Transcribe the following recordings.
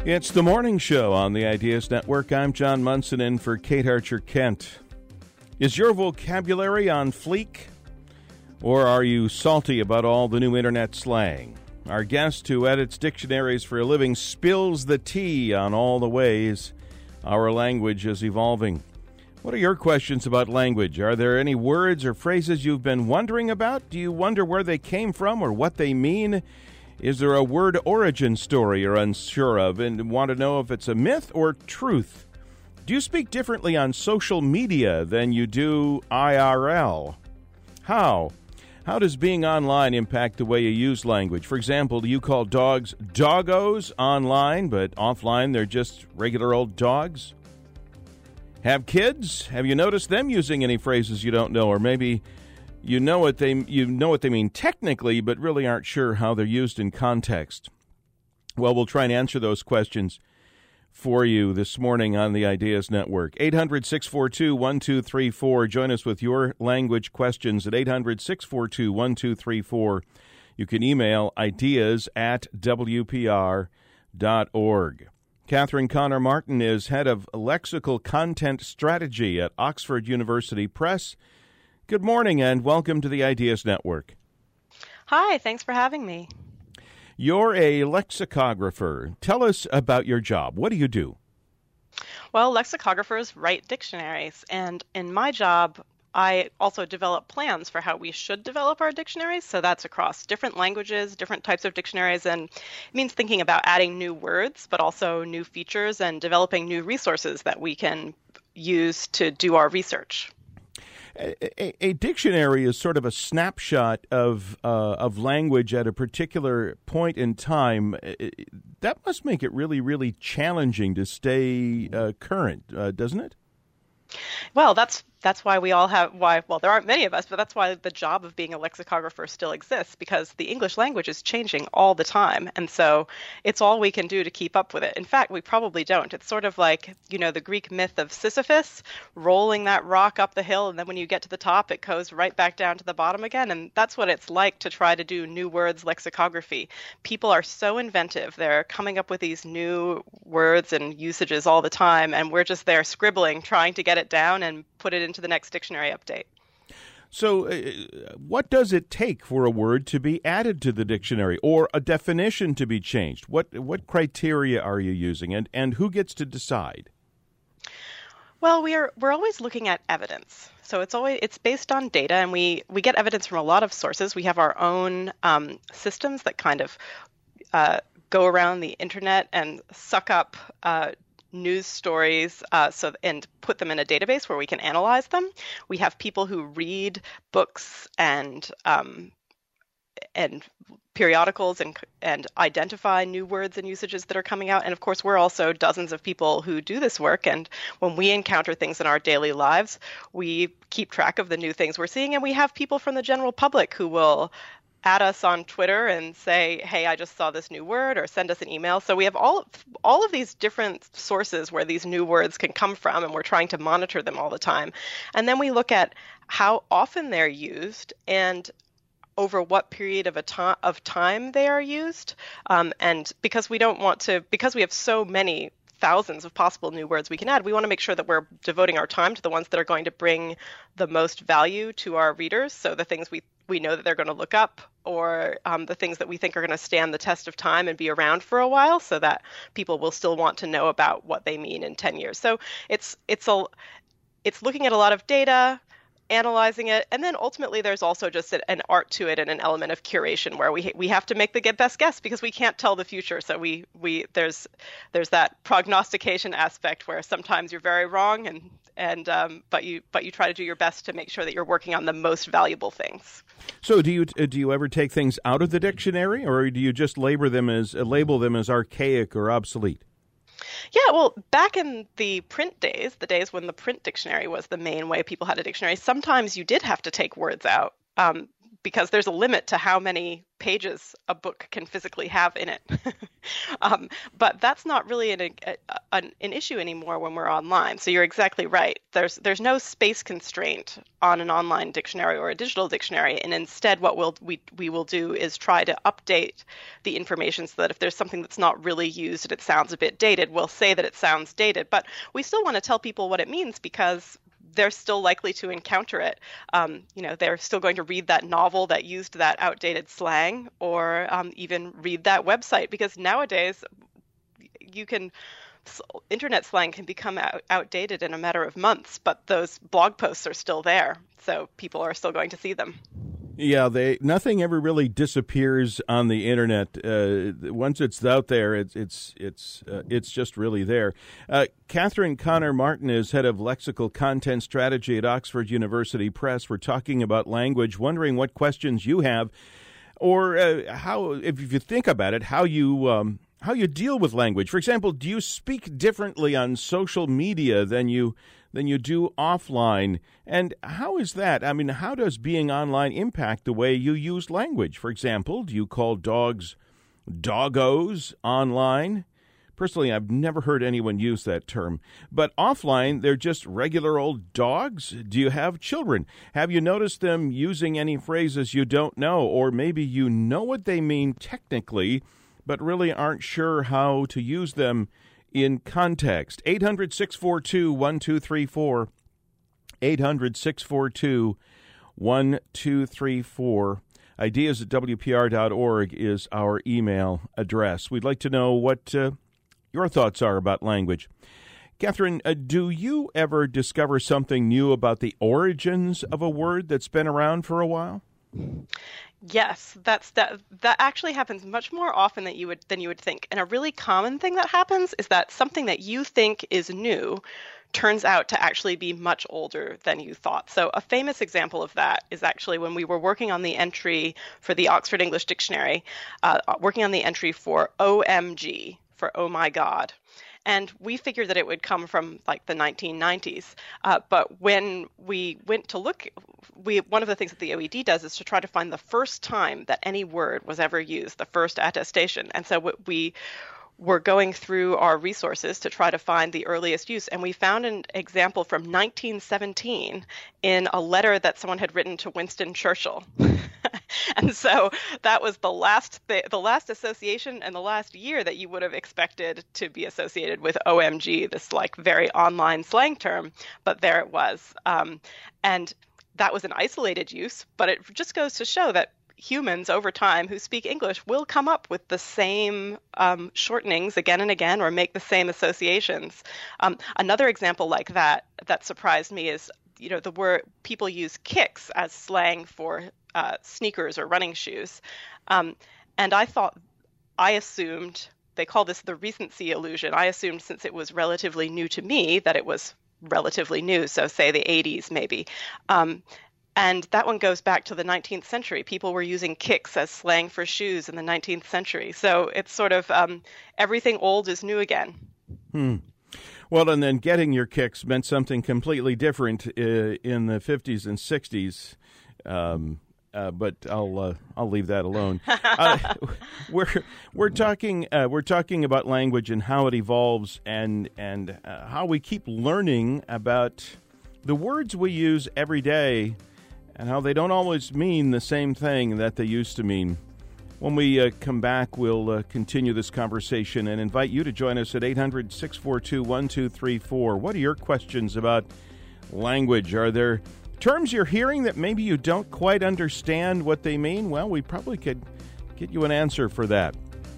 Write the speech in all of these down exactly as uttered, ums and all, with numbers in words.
It's the morning show on the Ideas Network. I'm John Munson in for Kate Archer-Kent. Is your vocabulary on fleek? Or are you salty about all the new internet slang? Our guest, who edits dictionaries for a living, spills the tea on all the ways our language is evolving. What are your questions about language? Are there any words or phrases you've been wondering about? Do you wonder where they came from or what they mean? Is there a word origin story you're unsure of and want to know if it's a myth or truth? Do you speak differently on social media than you do I R L? How? How does being online impact the way you use language? For example, do you call dogs doggos online, but offline they're just regular old dogs? Have kids? Have you noticed them using any phrases you don't know, or maybe You know what they you know what they mean technically, but really aren't sure how they're used in context? Well, we'll try and answer those questions for you this morning on the Ideas Network. eight hundred, six four two, one two three four. Join us with your language questions at eight hundred, six four two, one two three four. You can email ideas at w p r dot org. Catherine Connor Martin is head of lexical content strategy at Oxford University Press. Good morning and welcome to the Ideas Network. Hi, thanks for having me. You're a lexicographer. Tell us about your job. What do you do? Well, lexicographers write dictionaries, and in my job, I also develop plans for how we should develop our dictionaries. So that's across different languages, different types of dictionaries, and it means thinking about adding new words, but also new features and developing new resources that we can use to do our research. A, a dictionary is sort of a snapshot of uh, of language at a particular point in time. That must make it really, really challenging to stay uh, current, uh, doesn't it? Well, that's that's why we all have why well there aren't many of us, but that's why the job of being a lexicographer still exists, because the English language is changing all the time, and so it's all we can do to keep up with it. In fact, we probably don't. It's sort of like, you know, the Greek myth of Sisyphus rolling that rock up the hill, and then when you get to the top, it goes right back down to the bottom again. And that's what it's like to try to do new words lexicography. People are so inventive. They're coming up with these new words and usages all the time, and we're just there scribbling, trying to get it down and put it into the next dictionary update. So uh, what does it take for a word to be added to the dictionary or a definition to be changed? What what criteria are you using, and, and who gets to decide? Well, we are we're always looking at evidence. So it's always it's based on data, and we, we get evidence from a lot of sources. We have our own um, systems that kind of uh, go around the internet and suck up uh news stories uh, so and put them in a database where we can analyze them. We have people who read books and um, and periodicals and and identify new words and usages that are coming out. And of course, we're also dozens of people who do this work. And when we encounter things in our daily lives, we keep track of the new things we're seeing. And we have people from the general public who will add us on Twitter and say, hey, I just saw this new word, or send us an email. So we have all, all of these different sources where these new words can come from, and we're trying to monitor them all the time. And then we look at how often they're used and over what period of a to- of time they are used. Um, and because we don't want to, because we have so many thousands of possible new words we can add, we want to make sure that we're devoting our time to the ones that are going to bring the most value to our readers. So the things we we know that they're going to look up, or um, the things that we think are going to stand the test of time and be around for a while, so that people will still want to know about what they mean in ten years. So it's it's a it's looking at a lot of data, analyzing it, and then ultimately there's also just an art to it and an element of curation where we we have to make the best guess, because we can't tell the future. So we we there's there's that prognostication aspect where sometimes you're very wrong, and and um, but you but you try to do your best to make sure that you're working on the most valuable things. So do you do you ever take things out of the dictionary, or do you just label them as label them as archaic or obsolete? Yeah, well, back in the print days, the days when the print dictionary was the main way people had a dictionary, sometimes you did have to take words out. Um, because there's a limit to how many pages a book can physically have in it. um, but that's not really an, a, an, an issue anymore when we're online. So you're exactly right. There's there's no space constraint on an online dictionary or a digital dictionary, and instead what we'll, we we will do is try to update the information so that if there's something that's not really used and it sounds a bit dated, we'll say that it sounds dated. But we still want to tell people what it means because they're still likely to encounter it. Um, you know, they're still going to read that novel that used that outdated slang, or um, even read that website, because nowadays you can, internet slang can become out, outdated in a matter of months, but those blog posts are still there, so people are still going to see them. Yeah, they nothing ever really disappears on the internet. Uh, once it's out there, it's it's it's uh, it's just really there. Uh, Catherine Conner Martin is head of lexical content strategy at Oxford University Press. We're talking about language, wondering what questions you have, or uh, how, if you think about it, how you um, how you deal with language. For example, do you speak differently on social media than you than you do offline? And how is that? I mean, how does being online impact the way you use language? For example, do you call dogs doggos online? Personally, I've never heard anyone use that term. But offline, they're just regular old dogs? Do you have children? Have you noticed them using any phrases you don't know? Or maybe you know what they mean technically, but really aren't sure how to use them in context. eight hundred, six four two, one two three four. eight hundred, six four two, one two three four. Ideas at W P R dot org is our email address. We'd like to know what uh, your thoughts are about language. Catherine, uh, do you ever discover something new about the origins of a word that's been around for a while? Yes, that's that. That actually happens much more often than you would than you would think. And a really common thing that happens is that something that you think is new turns out to actually be much older than you thought. So a famous example of that is actually when we were working on the entry for the Oxford English Dictionary, uh, working on the entry for O M G, for oh my God. And we figured that it would come from like the nineteen nineties. Uh, but when we went to look, we one of the things that the O E D does is to try to find the first time that any word was ever used, the first attestation. And so what we were going through our resources to try to find the earliest use, and we found an example from nineteen seventeen in a letter that someone had written to Winston Churchill. And so that was the last th- the last association and the last year that you would have expected to be associated with O M G, this like very online slang term, but there it was. Um, and that was an isolated use, but it just goes to show that humans over time who speak English will come up with the same um, shortenings again and again, or make the same associations. Um, another example like that that surprised me is, you know, the word people use kicks as slang for uh, sneakers or running shoes. Um, and I thought, I assumed, they call this the recency illusion. I assumed since it was relatively new to me that it was relatively new. So say the eighties maybe. Um, And that one goes back to the nineteenth century. People were using kicks as slang for shoes in the nineteenth century. So it's sort of um, everything old is new again. Hmm. Well, and then getting your kicks meant something completely different uh, in the fifties and sixties. Um, uh, but I'll uh, I'll leave that alone. uh, we're we're talking uh, we're talking about language and how it evolves, and and uh, how we keep learning about the words we use every day, and how they don't always mean the same thing that they used to mean. When we uh, come back, we'll uh, continue this conversation and invite you to join us at eight hundred, six four two, one two three four. What are your questions about language? Are there terms you're hearing that maybe you don't quite understand what they mean? Well, we probably could get you an answer for that.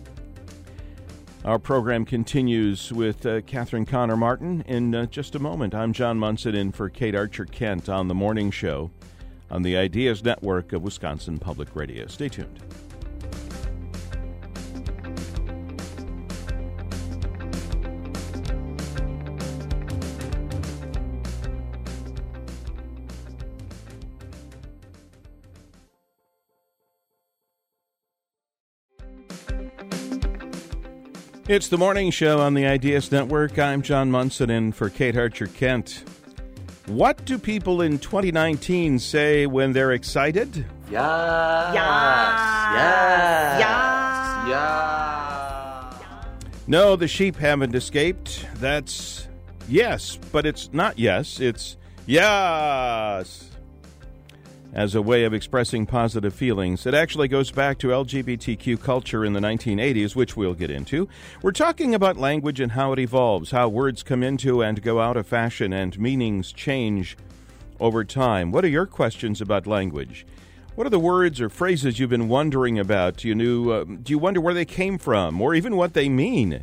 Our program continues with uh, Catherine Conner Martin in uh, just a moment. I'm John Munson in for Kate Archer Kent on The Morning Show on the Ideas Network of Wisconsin Public Radio. Stay tuned. It's The Morning Show on the Ideas Network. I'm John Munson in for Kate Archer Kent. What do people in twenty nineteen say when they're excited Yes. Yes. Yes. Yes. Yes. No, the sheep haven't escaped. That's yes, but it's not yes. It's yes. As a way of expressing positive feelings. It actually goes back to L G B T Q culture in the nineteen eighties, which we'll get into. We're talking about language and how it evolves, how words come into and go out of fashion and meanings change over time. What are your questions about language? What are the words or phrases you've been wondering about? You knew, uh, do you wonder where they came from or even what they mean?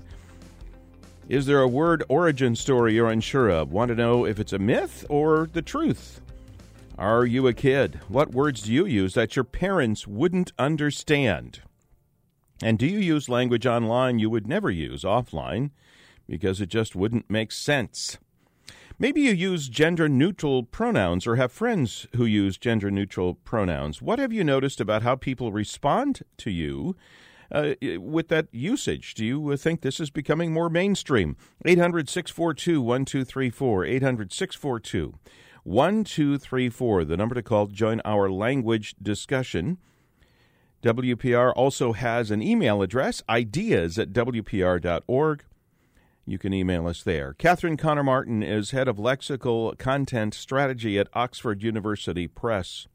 Is there a word origin story you're unsure of? Want to know if it's a myth or the truth? Are you a kid? What words do you use that your parents wouldn't understand? And do you use language online you would never use offline because it just wouldn't make sense? Maybe you use gender-neutral pronouns or have friends who use gender-neutral pronouns. What have you noticed about how people respond to you uh, with that usage? Do you think this is becoming more mainstream? eight hundred, six four two, one two three four, eight hundred, six four two, one two three four, the number to call to join our language discussion. W P R also has an email address, ideas at w p r dot org. You can email us there. Catherine Connor Martin is head of lexical content strategy at Oxford University Press.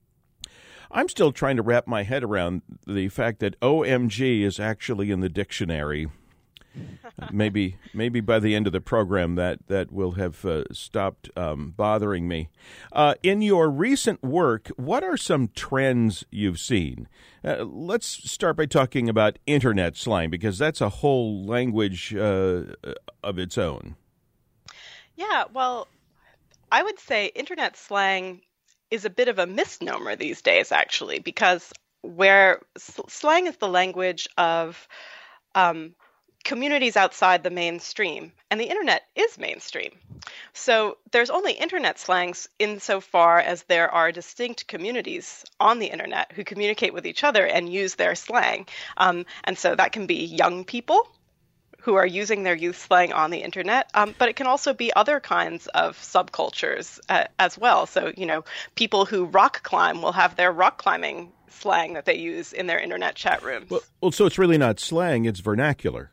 I'm still trying to wrap my head around the fact that O M G is actually in the dictionary. maybe maybe by the end of the program that, that will have uh, stopped um, bothering me. Uh, in your recent work, what are some trends you've seen? Uh, let's start by talking about internet slang, because that's a whole language uh, of its own. Yeah, well, I would say internet slang is a bit of a misnomer these days, actually, because where s- slang is the language of um, communities outside the mainstream, and the internet is mainstream. So there's only internet slangs insofar as there are distinct communities on the internet who communicate with each other and use their slang. Um, and so that can be young people who are using their youth slang on the internet, um, but it can also be other kinds of subcultures uh, as well. So, you know, people who rock climb will have their rock climbing slang that they use in their internet chat rooms. Well, well so it's really not slang, it's vernacular.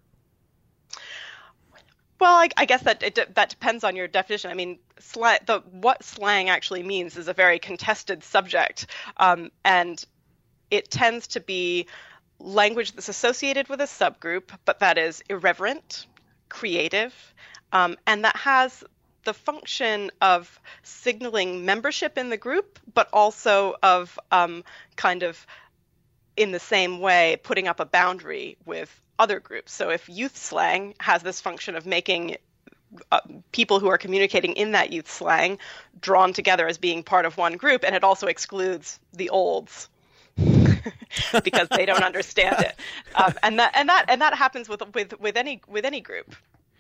Well, I, I guess that it, that depends on your definition. I mean, slang, the what slang actually means is a very contested subject, um, and it tends to be language that's associated with a subgroup, but that is irreverent, creative, um, and that has the function of signaling membership in the group, but also of um, kind of, in the same way, putting up a boundary with other groups. So if youth slang has this function of making uh, people who are communicating in that youth slang drawn together as being part of one group, and it also excludes the olds because they don't understand it, um, and that and that and that happens with with with any with any group.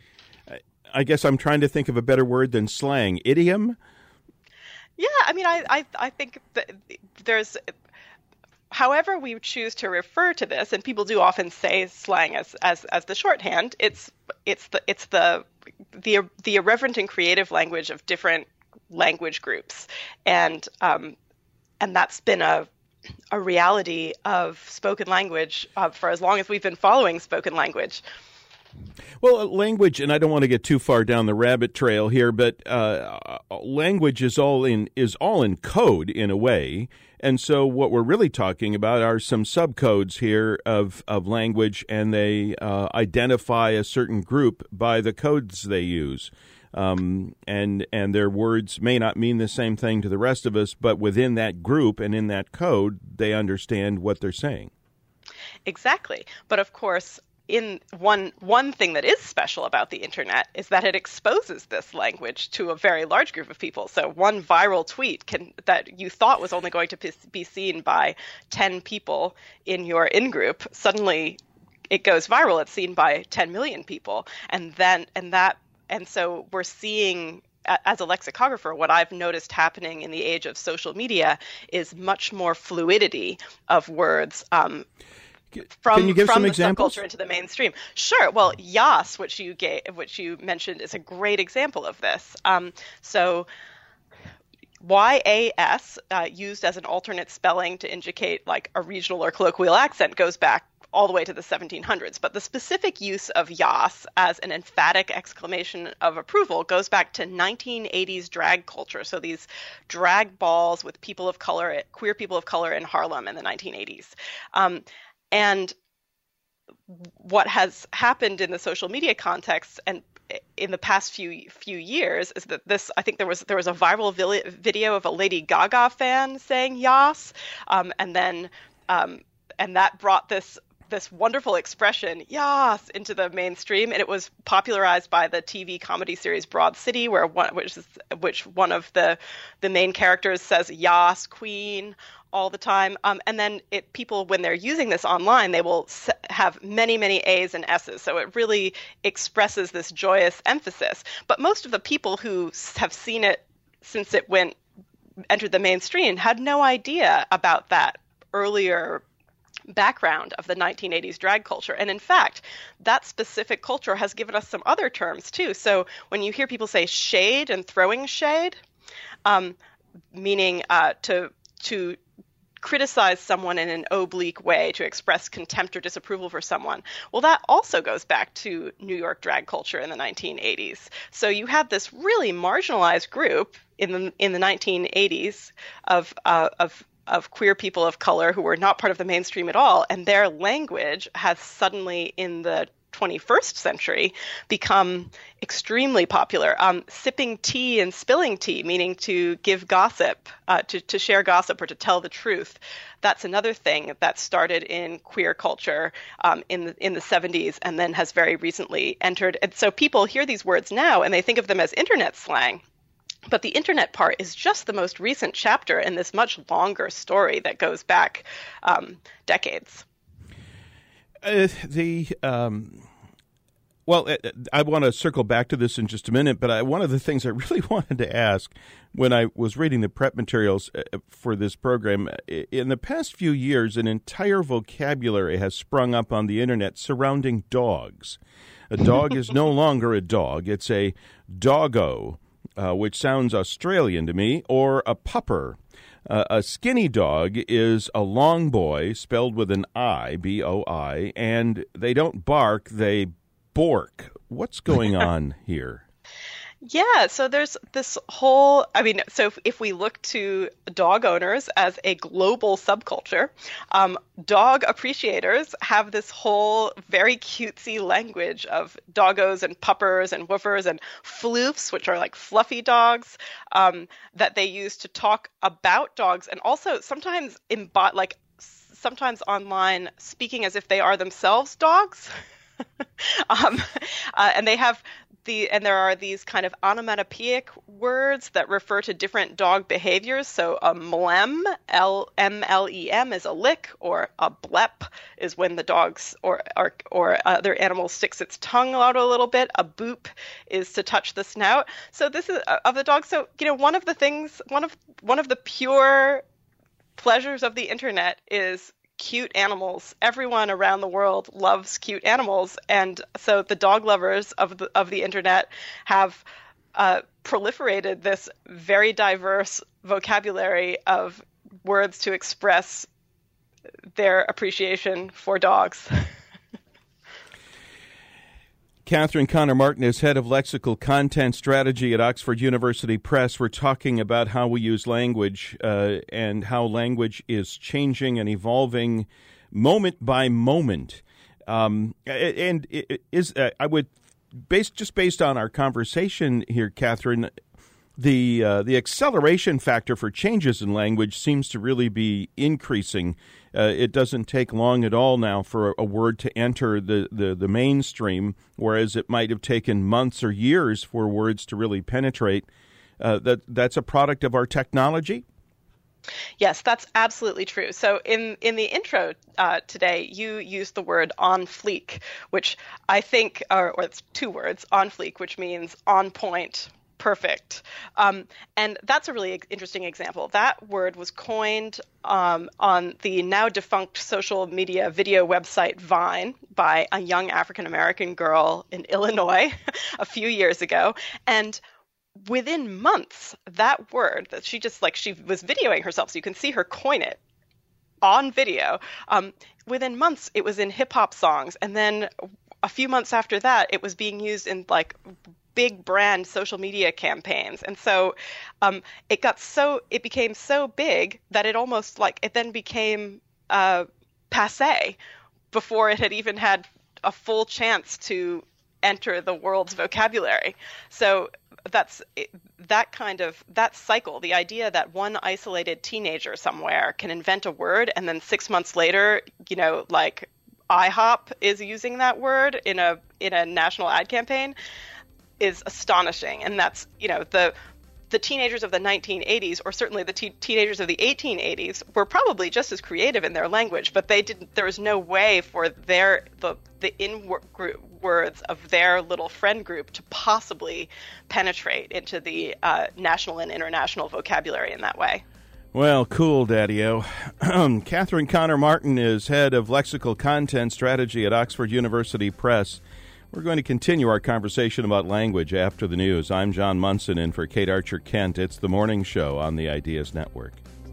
I guess I'm trying to think of a better word than slang. Idiom? Yeah, I mean, I I, I think that there's. However we choose to refer to this, and people do often say slang as, as, as the shorthand, it's it's the it's the the the irreverent and creative language of different language groups, and um, and that's been a a reality of spoken language uh, for as long as we've been following spoken language. Well, language, and I don't want to get too far down the rabbit trail here, but uh, language is all in is all in code in a way. And so what we're really talking about are some subcodes here of, of language, and they uh, identify a certain group by the codes they use. Um, and and their words may not mean the same thing to the rest of us, but within that group and in that code, they understand what they're saying. Exactly. But of course, in one one thing that is special about the internet is that it exposes this language to a very large group of people. So one viral tweet can that you thought was only going to be seen by ten people in your in-group, suddenly it goes viral. It's seen by ten million people. And then and that and so we're seeing, as a lexicographer, what I've noticed happening in the age of social media is much more fluidity of words. Um, From, Can you give from some the examples? subculture into the mainstream. Sure. Well, Yas, which you gave, which you mentioned, is a great example of this. Um, so Y A S, uh, used as an alternate spelling to indicate like a regional or colloquial accent, goes back all the way to the seventeen hundreds. But the specific use of yas as an emphatic exclamation of approval goes back to nineteen eighties drag culture. So these drag balls with people of color, queer people of color in Harlem in the nineteen eighties. Um, and what has happened in the social media context and in the past few few years is that this, I think there was there was a viral vi- video of a Lady Gaga fan saying yas, um, and then um, and that brought this this wonderful expression yas into the mainstream, and it was popularized by the T V comedy series Broad City, where one which is which one of the the main characters says yas queen all the time. Um, and then it, people, when they're using this online, they will s- have many, many A's and S's. So it really expresses this joyous emphasis. But most of the people who have seen it since it went entered the mainstream had no idea about that earlier background of the nineteen eighties drag culture. And in fact, that specific culture has given us some other terms too. So when you hear people say shade and throwing shade, um, meaning uh, to to criticize someone in an oblique way, to express contempt or disapproval for someone. Well, that also goes back to New York drag culture in the nineteen eighties. So you had this really marginalized group in the in the nineteen eighties of uh, of of queer people of color who were not part of the mainstream at all, and their language has suddenly in the twenty-first century become extremely popular. Um, sipping tea and spilling tea, meaning to give gossip, uh, to, to share gossip or to tell the truth. That's another thing that started in queer culture um, in the, in the seventies and then has very recently entered. And so people hear these words now and they think of them as internet slang. But the internet part is just the most recent chapter in this much longer story that goes back um, decades. Uh, the um, well, uh, I want to circle back to this in just a minute, but I, one of the things I really wanted to ask when I was reading the prep materials uh, for this program, in the past few years, an entire vocabulary has sprung up on the internet surrounding dogs. A dog is no longer a dog; it's a doggo, uh, which sounds Australian to me, or a pupper. Uh, a skinny dog is a long boy, spelled with an I, B O I, and they don't bark, they bork. What's going on here? Yeah, so there's this whole, I mean, so if, if we look to dog owners as a global subculture, um, dog appreciators have this whole very cutesy language of doggos and puppers and woofers and floofs, which are like fluffy dogs, um, that they use to talk about dogs, and also sometimes in bot, like sometimes online speaking as if they are themselves dogs. um, uh, and they have The, and there are these kind of onomatopoeic words that refer to different dog behaviors. So a mlem, L M L E M, is a lick, or a blep is when the dogs or, or or other animal sticks its tongue out a little bit. A boop is to touch the snout. So this is uh, of the dog. So you know, one of the things, one of one of the pure pleasures of the internet is cute animals. Everyone around the world loves cute animals, and so the dog lovers of the of the internet have uh, proliferated this very diverse vocabulary of words to express their appreciation for dogs. Catherine Conner-Martin is head of lexical content strategy at Oxford University Press. We're talking about how we use language uh, and how language is changing and evolving moment by moment. Um, and it is uh, I would, based just based on our conversation here, Catherine, the uh, the acceleration factor for changes in language seems to really be increasing. Uh, it doesn't take long at all now for a, a word to enter the, the, the mainstream, whereas it might have taken months or years for words to really penetrate. Uh, that that's a product of our technology? Yes, that's absolutely true. So in, in the intro uh, today, you used the word on fleek, which I think, or, or it's two words, on fleek, which means on point, perfect. Um, and that's a really interesting example. That word was coined um, on the now defunct social media video website Vine by a young African-American girl in Illinois a few years ago. And within months, that word that she just like, she was videoing herself, so you can see her coin it on video. Um, within months, it was in hip hop songs. And then a few months after that, it was being used in like big brand social media campaigns. And so um, it got so, it became so big that it almost like, it then became uh, passé before it had even had a full chance to enter the world's vocabulary. So that's that kind of, that cycle, the idea that one isolated teenager somewhere can invent a word and then six months later, you know, like IHOP is using that word in a in a national ad campaign is astonishing. And that's, you know, the the teenagers of the nineteen eighties, or certainly the te- teenagers of the eighteen eighties, were probably just as creative in their language, but they didn't. There was no way for their the the in words of their little friend group to possibly penetrate into the uh, national and international vocabulary in that way. Well, cool, Daddy-O. Catherine Conner Martin is head of lexical content strategy at Oxford University Press. We're going to continue our conversation about language after the news. I'm John Munson, in for Kate Archer Kent. It's the morning show on the Ideas Network.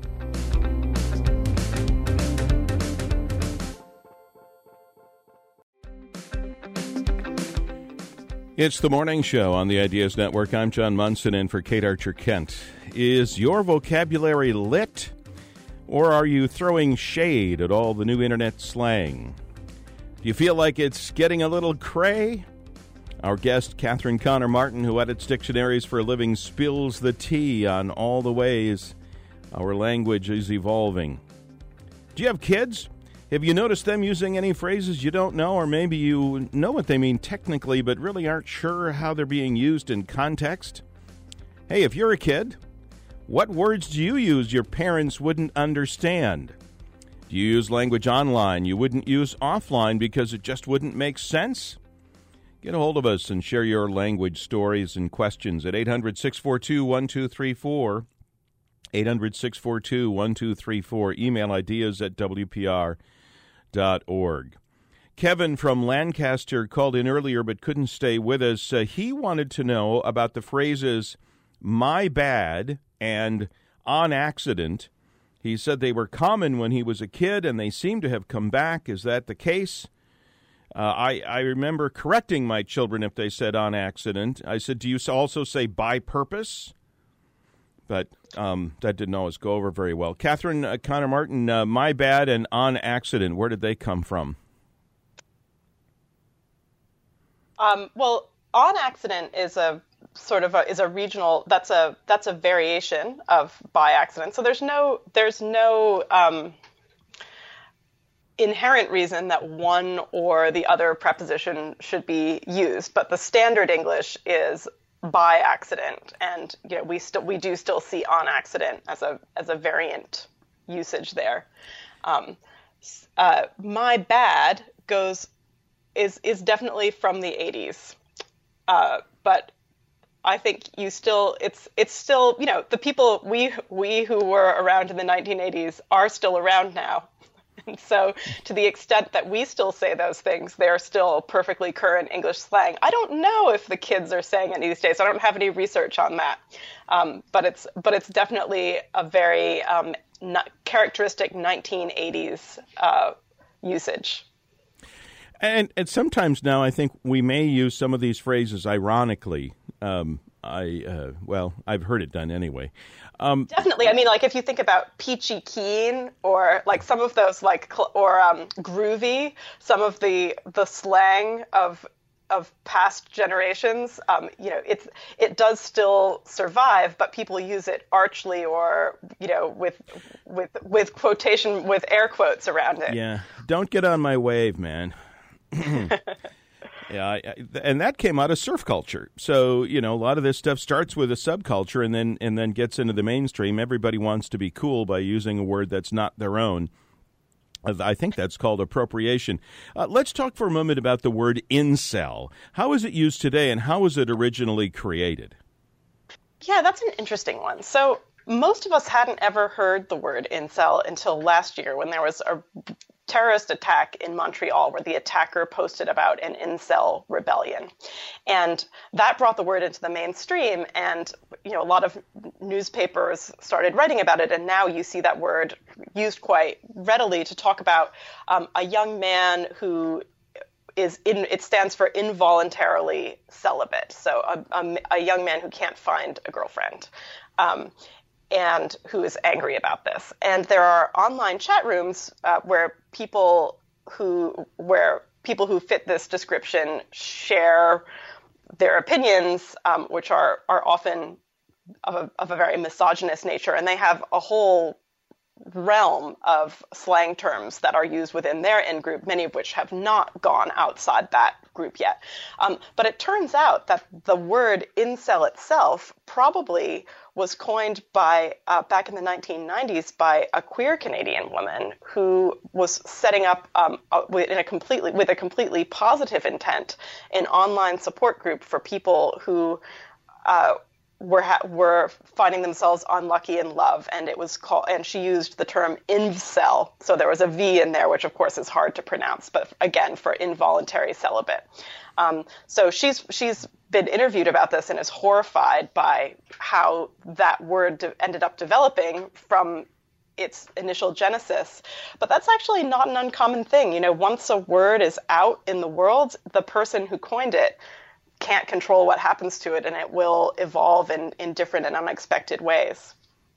It's the morning show on the Ideas Network. I'm John Munson, in for Kate Archer Kent. Is your vocabulary lit, or are you throwing shade at all the new internet slang? Do you feel like it's getting a little cray? Our guest, Catherine Conner Martin, who edits dictionaries for a living, spills the tea on all the ways our language is evolving. Do you have kids? Have you noticed them using any phrases you don't know, or maybe you know what they mean technically but really aren't sure how they're being used in context? Hey, if you're a kid, what words do you use your parents wouldn't understand? Do you use language online you wouldn't use offline because it just wouldn't make sense? Get a hold of us and share your language stories and questions at eight hundred, six four two, one two three four, eight hundred, six four two, one two three four, email ideas at w p r dot org. Kevin from Lancaster called in earlier but couldn't stay with us. Uh, he wanted to know about the phrases "my bad" and "on accident." He said they were common when he was a kid, and they seem to have come back. Is that the case? Uh, I, I remember correcting my children if they said "on accident." I said, do you also say "by purpose"? But um, that didn't always go over very well. Catherine uh, Conner Martin, uh, "my bad" and "on accident," where did they come from? Um, well, "on accident" is a sort of a, is a regional. That's a that's a variation of "by accident." So there's no there's no um, inherent reason that one or the other preposition should be used, but the standard English is "by accident," and you know we still we do still see "on accident" as a as a variant usage there. Um, uh, "my bad" goes is is definitely from the eighties, uh, but I think you still it's it's still you know the people we we who were around in the nineteen eighties are still around now. And so to the extent that we still say those things, they're still perfectly current English slang. I don't know if the kids are saying it these days. I don't have any research on that. Um, but it's but it's definitely a very um, not characteristic nineteen eighties uh, usage. And, and sometimes now I think we may use some of these phrases ironically. Um, I uh, well, I've heard it done anyway. Um, Definitely. I mean, like if you think about peachy keen, or like some of those, like cl- or um, groovy, some of the the slang of of past generations, um, you know, it's it does still survive, but people use it archly, or you know, with with with quotation with air quotes around it. Yeah, don't get on my wave, man. Yeah, I, I, and that came out of surf culture. So, you know, a lot of this stuff starts with a subculture and then and then gets into the mainstream. Everybody wants to be cool by using a word that's not their own. I think that's called appropriation. Uh, let's talk for a moment about the word incel. How is it used today, and how was it originally created? Yeah, that's an interesting one. So most of us hadn't ever heard the word incel until last year, when there was a terrorist attack in Montreal where the attacker posted about an incel rebellion. And that brought the word into the mainstream, and you know a lot of newspapers started writing about it, and now you see that word used quite readily to talk about um, a young man who is in, it stands for involuntarily celibate, so a, a, a young man who can't find a girlfriend. Um, and who is angry about this. And there are online chat rooms uh, where people who where people who fit this description share their opinions, um, which are are often of a, of a very misogynist nature, and they have a whole realm of slang terms that are used within their in-group, many of which have not gone outside that group yet. Um, but it turns out that the word incel itself probably was coined by, uh, back in the nineteen nineties by a queer Canadian woman who was setting up um, a, in a completely, with a completely positive intent an online support group for people who uh, were ha- were finding themselves unlucky in love, and it was called, and she used the term incel. So there was a V in there, which of course is hard to pronounce, but again, for involuntary celibate. Um, so she's she's been interviewed about this and is horrified by how that word de- ended up developing from its initial genesis. But that's actually not an uncommon thing. You know, once a word is out in the world, the person who coined it can't control what happens to it, and it will evolve in, in different and unexpected ways.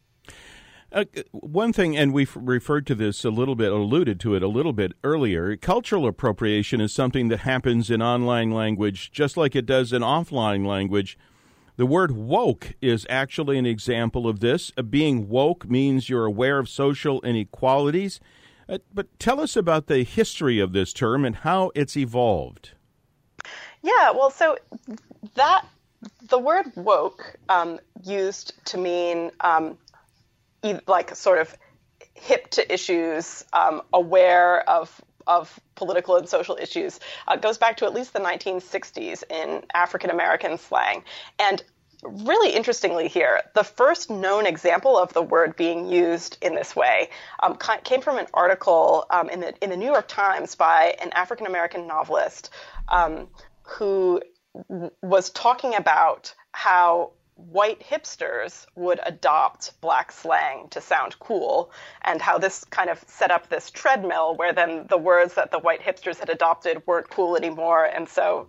Uh, one thing, and we've referred to this a little bit, alluded to it a little bit earlier, cultural appropriation is something that happens in online language just like it does in offline language. The word woke is actually an example of this. Uh, being woke means you're aware of social inequalities. Uh, but tell us about the history of this term and how it's evolved. Yeah, well, so that the word woke um, used to mean um, e- like sort of hip to issues, um, aware of of political and social issues, uh, goes back to at least the nineteen sixties in African American slang. And really interestingly here, the first known example of the word being used in this way um, came from an article um, in the in the New York Times by an African American novelist um, who w- was talking about how white hipsters would adopt black slang to sound cool, and how this kind of set up this treadmill where then the words that the white hipsters had adopted weren't cool anymore, and so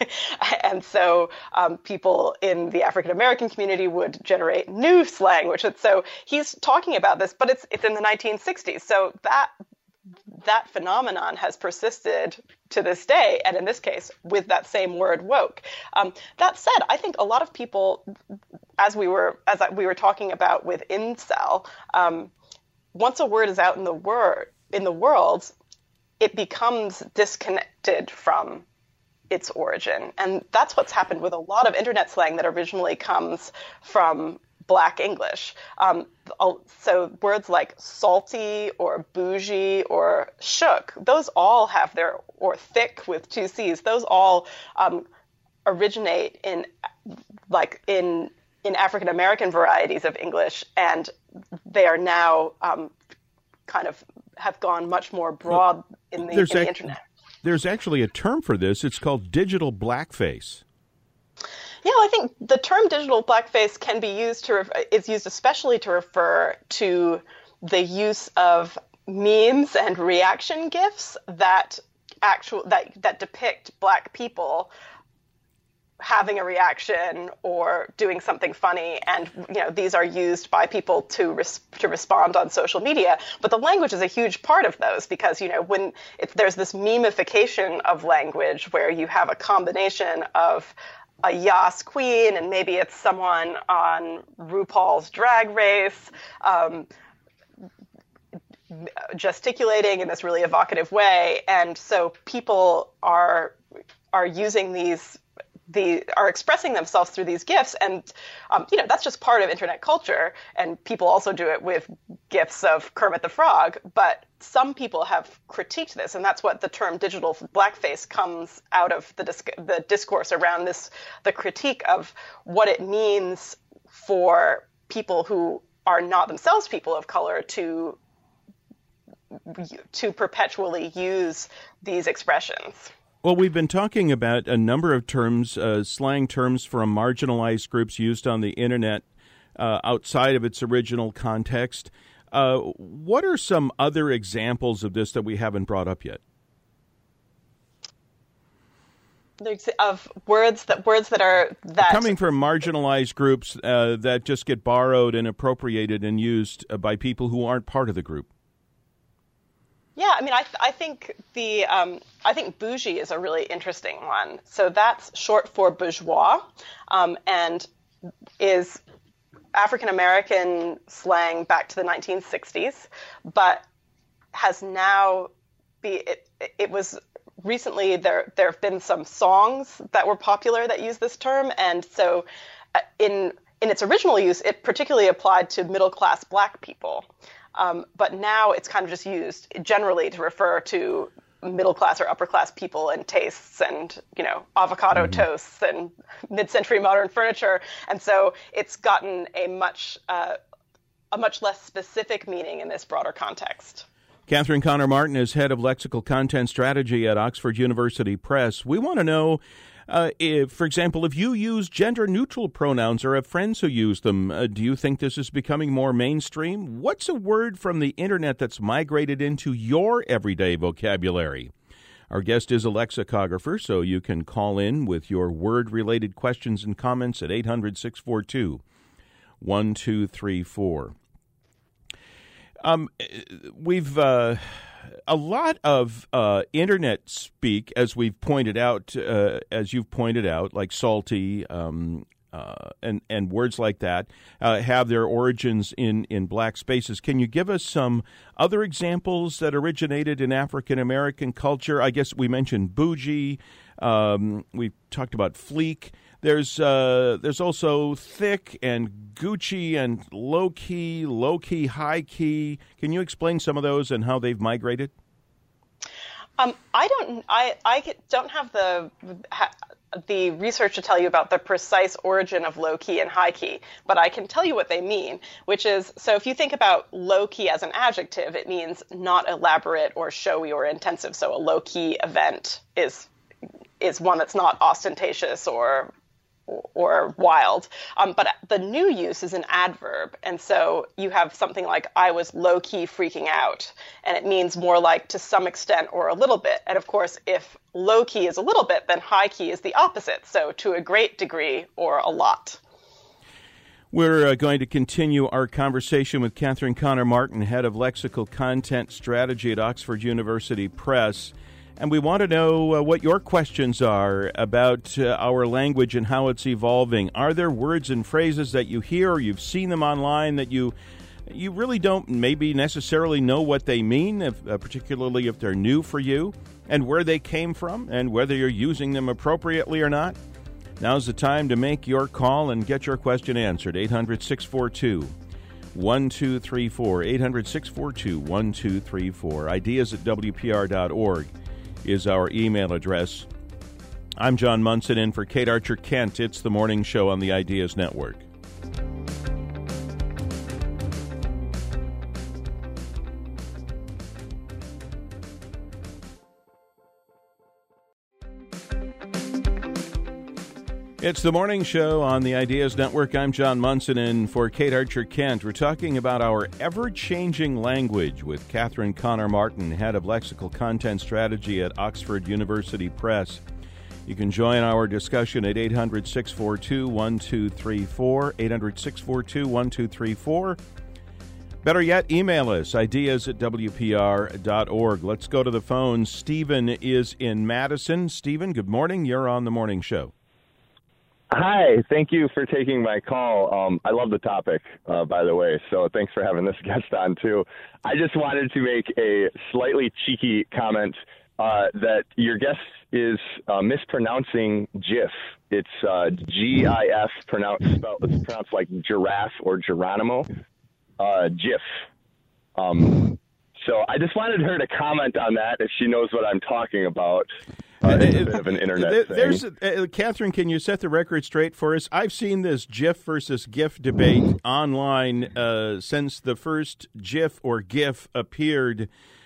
and so um, people in the African American community would generate new slang, which is, so he's talking about this, but it's it's in the nineteen sixties, so that that phenomenon has persisted to this day, and in this case, with that same word woke. Um, that said, I think a lot of people, as we were as we were talking about with incel, um, once a word is out in the word in the world, it becomes disconnected from its origin, and that's what's happened with a lot of internet slang that originally comes from Black English. Um, so words like salty or bougie or shook, those all have their, or thick with two C's, those all um, originate in like in in African American varieties of English, and they are now um, kind of have gone much more broad in the, in the ac- internet. There's actually a term for this. It's called digital blackface. Yeah, well, I think the term digital blackface can be used to, is used especially to refer to the use of memes and reaction GIFs that actual that that depict Black people having a reaction or doing something funny, and you know these are used by people to res- to respond on social media. But the language is a huge part of those, because you know when if there's this memification of language where you have a combination of a Yas queen, and maybe it's someone on RuPaul's Drag Race, um, gesticulating in this really evocative way, and so people are are using these, the are expressing themselves through these GIFs, and um, you know that's just part of internet culture, and people also do it with GIFs of Kermit the Frog, but some people have critiqued this, and that's what the term digital blackface comes out of the disc- the discourse around this, the critique of what it means for people who are not themselves people of color to to perpetually use these expressions. Well, we've been talking about a number of terms, uh, slang terms from marginalized groups used on the internet uh, outside of its original context. Uh, what are some other examples of this that we haven't brought up yet? Of words that words that are that coming from marginalized groups uh, that just get borrowed and appropriated and used uh, by people who aren't part of the group. Yeah, I mean, I th- I think the um, I think bougie is a really interesting one. So that's short for bourgeois, um, and is African American slang back to the nineteen sixties, but has now be it, it was. Recently, there there have been some songs that were popular that use this term, and so uh, in in its original use, it particularly applied to middle class Black people. Um, but now it's kind of just used generally to refer to middle class or upper class people and tastes, and you know avocado mm-hmm. toasts and mid century modern furniture, and so it's gotten a much uh, a much less specific meaning in this broader context. Catherine Conner Martin is head of lexical content strategy at Oxford University Press. We want to know, uh, if, for example, if you use gender-neutral pronouns or have friends who use them, uh, do you think this is becoming more mainstream? What's a word from the internet that's migrated into your everyday vocabulary? Our guest is a lexicographer, so you can call in with your word-related questions and comments at eight hundred, six four two, one two three four. Um, we've uh, a lot of uh, internet speak, as we've pointed out, uh, as you've pointed out, like salty um, uh, and and words like that, uh, have their origins in, in Black spaces. Can you give us some other examples that originated in African American culture? I guess we mentioned bougie. Um, we talked about fleek. There's uh, there's also thick and Gucci and low key, low key, high key. Can you explain some of those and how they've migrated? Um, I don't. I I don't have the ha, the research to tell you about the precise origin of low key and high key, but I can tell you what they mean. Which is, so if you think about low key as an adjective, it means not elaborate or showy or intensive. So a low key event is is one that's not ostentatious or or wild. Um, but the new use is an adverb. And so you have something like, I was low-key freaking out. And it means more like to some extent or a little bit. And of course, if low-key is a little bit, then high-key is the opposite. So to a great degree or a lot. We're uh, going to continue our conversation with Catherine Conner Martin, head of lexical content strategy at Oxford University Press. And we want to know uh, what your questions are about uh, our language and how it's evolving. Are there words and phrases that you hear or you've seen them online that you you really don't maybe necessarily know what they mean, if, uh, particularly if they're new for you, and where they came from, and whether you're using them appropriately or not? Now's the time to make your call and get your question answered. eight hundred, six four two, one two three four. eight hundred, six four two, one two three four. ideas at W P R dot org. is our email address. I'm John Munson in for Kate Archer Kent. It's the morning show on the Ideas Network. It's the morning show on the Ideas Network. I'm John Munson in for Kate Archer Kent. We're talking about our ever-changing language with Catherine Conner Martin, head of lexical content strategy at Oxford University Press. You can join our discussion at eight hundred, six four two, one two three four, eight hundred, six four two, one two three four. Better yet, email us, ideas at W P R dot org. Let's go to the phone. Stephen is in Madison. Stephen, good morning. You're on the morning show. Hi, thank you for taking my call. Um, I love the topic, uh, by the way, so thanks for having this guest on, too. I just wanted to make a slightly cheeky comment uh, that your guest is uh, mispronouncing GIF. It's uh, G I F, pronounced, spelled, it's pronounced like giraffe or Geronimo, uh, GIF. Um, so I just wanted her to comment on that if she knows what I'm talking about. Uh, it's a bit of an internet thing. There's a, uh, Catherine, can you set the record straight for us? I've seen this GIF versus GIF debate online uh, since the first GIF or GIF appeared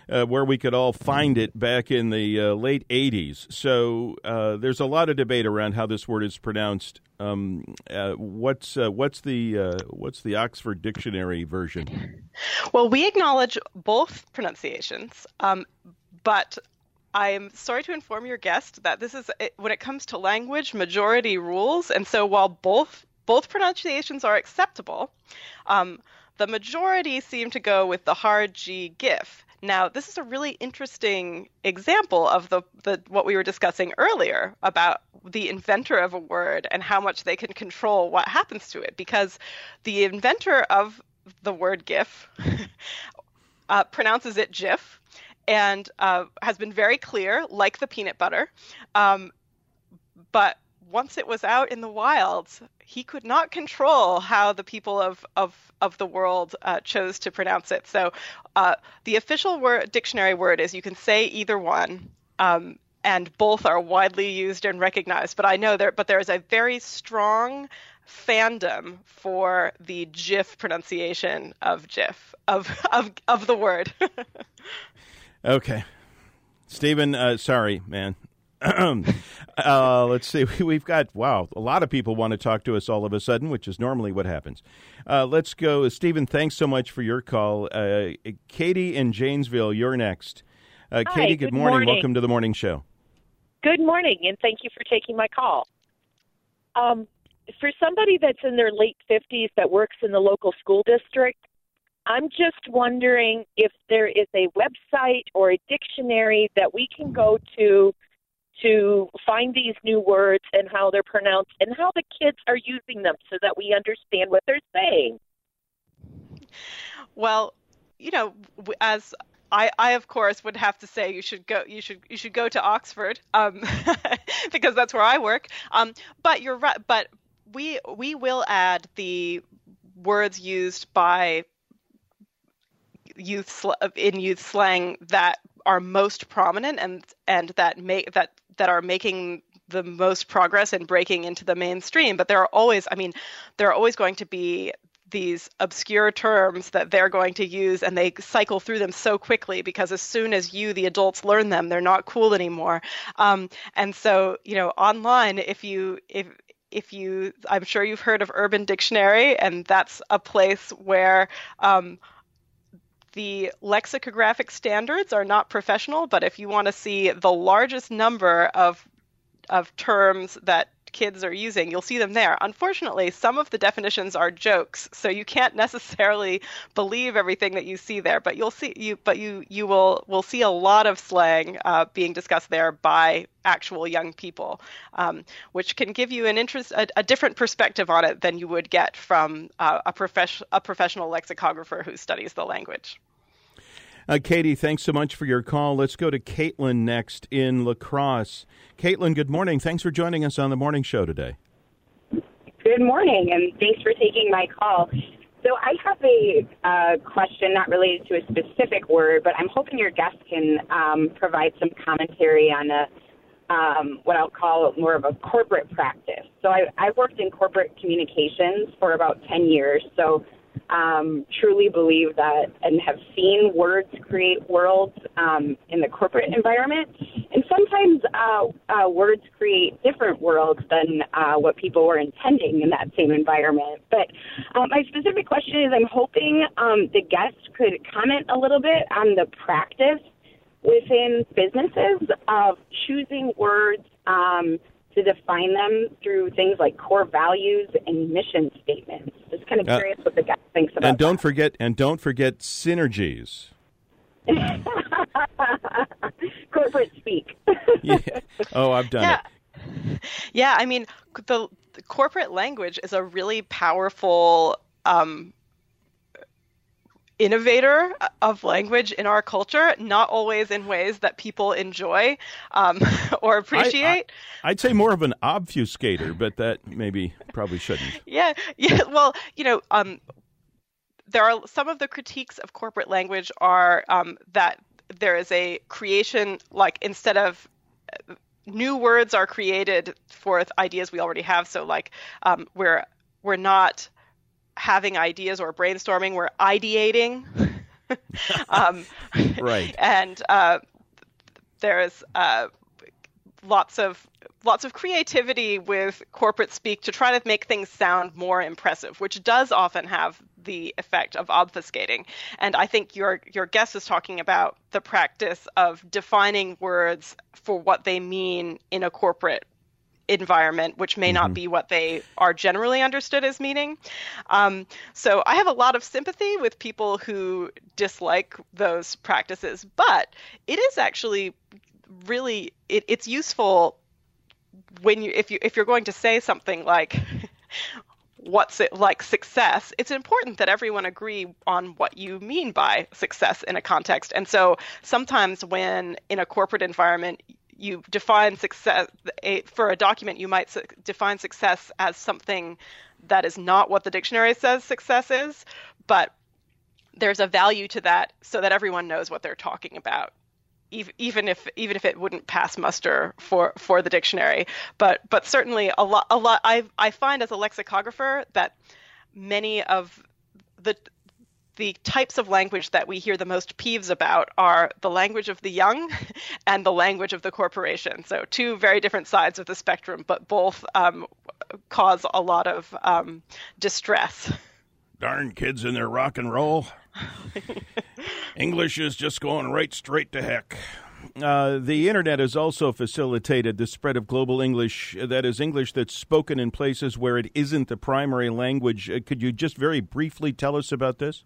uh, where we could all find it back in the uh, late eighties. So uh, there's a lot of debate around how this word is pronounced. Um, uh, what's uh, what's the uh, what's the Oxford Dictionary version? Well, we acknowledge both pronunciations, um, but I'm sorry to inform your guest that this is, when it comes to language, majority rules. And so while both both pronunciations are acceptable, um, the majority seem to go with the hard G GIF. Now, this is a really interesting example of the, the what we were discussing earlier about the inventor of a word and how much they can control what happens to it, because the inventor of the word GIF uh, pronounces it GIF, and uh, has been very clear, like the peanut butter. Um, but once it was out in the wild, he could not control how the people of of, of the world uh, chose to pronounce it. So uh, the official word, dictionary word is, you can say either one, um, and both are widely used and recognized. But I know there, but there is a very strong fandom for the GIF pronunciation of GIF, of of, of the word. Okay. Stephen, uh, sorry, man. uh, let's see. We've got, wow, a lot of people want to talk to us all of a sudden, which is normally what happens. Uh, let's go. Stephen, thanks so much for your call. Uh, Katie in Janesville, you're next. Uh, Hi, Katie, good, good morning. morning. Welcome to the morning show. Good morning, and thank you for taking my call. Um, for somebody that's in their late fifties that works in the local school district, I'm just wondering if there is a website or a dictionary that we can go to to find these new words and how they're pronounced and how the kids are using them so that we understand what they're saying. Well, you know, as I, I of course would have to say you should go you should you should go to Oxford, um, because that's where I work. Um, but you're right. But we we will add the words used by youth sl- in youth slang that are most prominent and and that make that that are making the most progress in breaking into the mainstream. But there are always, I mean, there are always going to be these obscure terms that they're going to use, and they cycle through them so quickly because as soon as you, the adults, learn them, they're not cool anymore. Um, and so, you know, online, if you if if you, I'm sure you've heard of Urban Dictionary, and that's a place where um, the lexicographic standards are not professional, but if you want to see the largest number of of terms that kids are using, you'll see them there. Unfortunately, some of the definitions are jokes, so you can't necessarily believe everything that you see there. But you'll see you, but you you will will see a lot of slang uh, being discussed there by actual young people, um, which can give you an interest, a, a different perspective on it than you would get from uh, a professional a professional lexicographer who studies the language. Uh, Katie, thanks so much for your call. Let's go to Caitlin next in La Crosse. Caitlin, good morning. Thanks for joining us on the morning show today. Good morning, and thanks for taking my call. So I have a uh, question not related to a specific word, but I'm hoping your guest can um, provide some commentary on a um, what I'll call more of a corporate practice. So I, I've worked in corporate communications for about ten years, so Um, truly believe that and have seen words create worlds um, in the corporate environment. And sometimes uh, uh, words create different worlds than uh, what people were intending in that same environment. But uh, my specific question is I'm hoping um, the guest could comment a little bit on the practice within businesses of choosing words um, to define them through things like core values and mission statements. Just kind of curious uh, what the guy thinks about and don't that. forget and don't forget synergies. Corporate speak. Yeah. Oh, I've done yeah. it. Yeah, I mean, the, the corporate language is a really powerful um, innovator of language in our culture, not always in ways that people enjoy um, or appreciate. I, I, I'd say more of an obfuscator, but that maybe probably shouldn't. Yeah, yeah. Well, you know, um, there are some of the critiques of corporate language are um, that there is a creation, like instead of uh, new words are created for ideas we already have. So, like, um, we're we're not having ideas or brainstorming, we're ideating. um, Right. And uh, there's uh, lots of lots of creativity with corporate speak to try to make things sound more impressive, which does often have the effect of obfuscating. And I think your your guest is talking about the practice of defining words for what they mean in a corporate environment, which may mm-hmm. not be what they are generally understood as meaning. Um, so I have a lot of sympathy with people who dislike those practices, but it is actually really, it, it's useful when you, if you, if you're going to say something like, what's it like success, it's important that everyone agree on what you mean by success in a context. And so sometimes when in a corporate environment, you define success a, for a document, you might su- define success as something that is not what the dictionary says success is, but there's a value to that so that everyone knows what they're talking about, even, even if even if it wouldn't pass muster for, for the dictionary. But but certainly a lot a lot I I find as a lexicographer that many of the The types of language that we hear the most peeves about are the language of the young and the language of the corporation. So two very different sides of the spectrum, but both um, cause a lot of um, distress. Darn kids in their rock and roll. English is just going right straight to heck. Uh, the internet has also facilitated the spread of global English, that is, English that's spoken in places where it isn't the primary language. Uh, could you just very briefly tell us about this?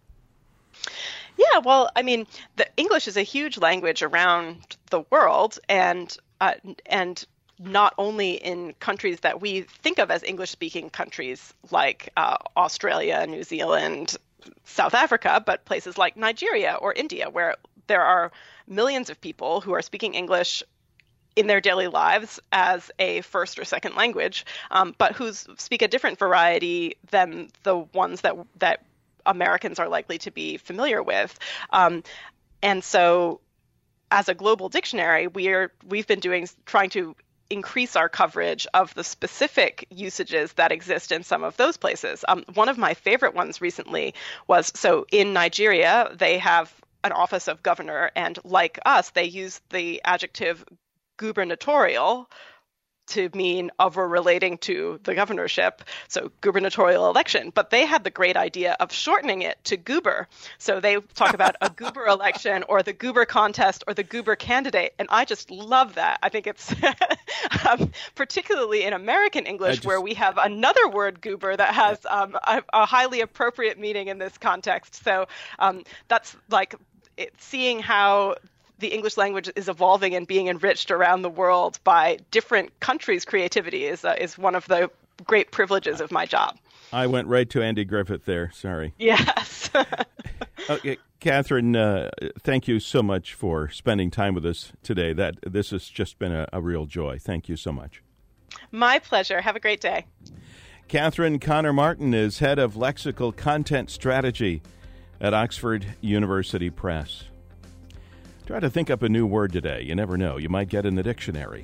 Yeah, well, I mean, the English is a huge language around the world, and uh, and not only in countries that we think of as English-speaking countries like uh, Australia, New Zealand, South Africa, but places like Nigeria or India, where there are millions of people who are speaking English in their daily lives as a first or second language, um, but who speak a different variety than the ones that that Americans are likely to be familiar with. Um, and so as a global dictionary, we're, we've been doing, trying to increase our coverage of the specific usages that exist in some of those places. Um, one of my favorite ones recently was, so in Nigeria, they have an office of governor, and like us, they use the adjective gubernatorial to mean of or relating to the governorship, so gubernatorial election. But they had the great idea of shortening it to goober. So they talk about a goober election or the goober contest or the goober candidate. And I just love that. I think it's um, particularly in American English just... where we have another word goober that has um, a, a highly appropriate meaning in this context. So um, that's like it, seeing how the English language is evolving and being enriched around the world by different countries' creativity is uh, is one of the great privileges of my job. I went right to Andy Griffith there. Sorry. Yes. Okay, Catherine, uh, thank you so much for spending time with us today. That this has just been a, a real joy. Thank you so much. My pleasure. Have a great day. Catherine Conner-Martin is head of lexical content strategy at Oxford University Press. Try to think up a new word today. You never know. You might get in the dictionary.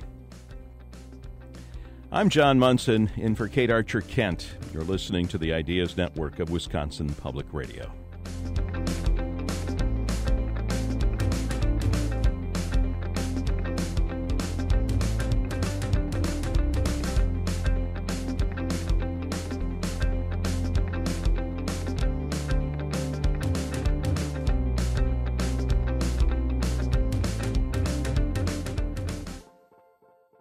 I'm John Munson, in for Kate Archer Kent. You're listening to the Ideas Network of Wisconsin Public Radio.